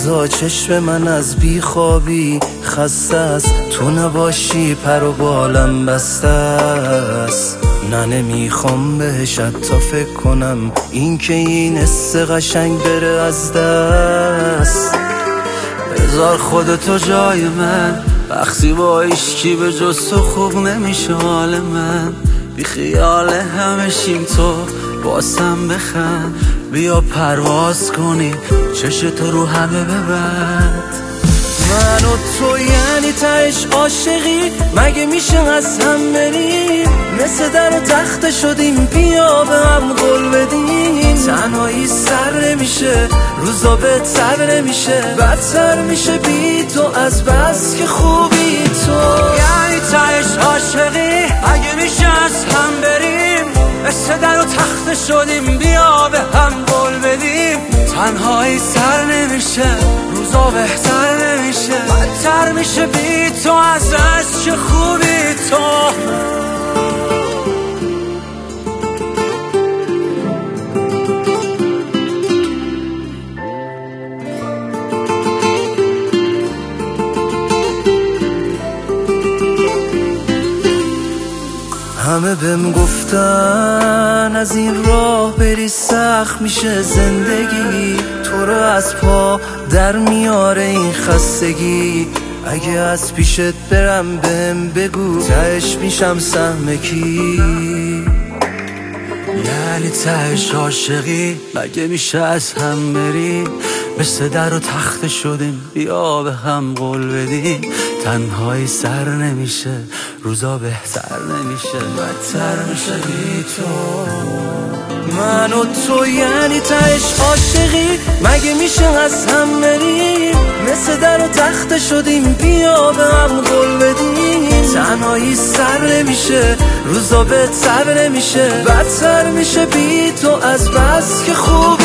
فردا چشم من از بیخوابی خسته است، تو نباشی پر و بالم بسته است. نه نمیخوام بهش حتی فکر کنم، این که این حس قشنگ بره از دست. بذار خودتو جای من، وقتی با عشقی به جز تو خوب نمیشه حال من. بی خیال همه شیم تو بازم بخند، بیا پرواز کنی چشتو رو همه ببند. من و تو یعنی تهش عاشقی، مگه میشه از هم بریم؟ مثل در و تخته شدیم، بیا به هم قول بدیم. تنهایی سر نمیشه، روزا بهتر نمیشه، بدتر میشه بی تو از بس که خوبی تو. یعنی تهش عاشقی، مگه میشه از هم بریم؟ مثل در و تخته شدیم، بیا به هم قول بدیم. تنهایی سر نمیشه، روزا بهتر نمیشه، بدتر میشه بی تو از بس که خوبی تو. همه بهم گفتن از این راه بری سخت میشه زندگی، تو رو از پا در میاره این خستگی. اگه از پیشت برم بهم بگو، تهش میشم سهم کی؟ یعنی تهش عاشقی، مگه میشه از هم بریم؟ مثل در و تخته شدیم، بیا به هم قول بدیم. تنهایی سر نمیشه، روزا بهتر نمیشه، بدتر میشه بی تو. من و تو یعنی تهش عاشقی، مگه میشه از هم بریم؟ مثل در و تخته شدیم، بیا به هم قول بدیم. تنهایی سر نمیشه، روزا بهتر نمیشه، بدتر میشه بی تو از بس که خوب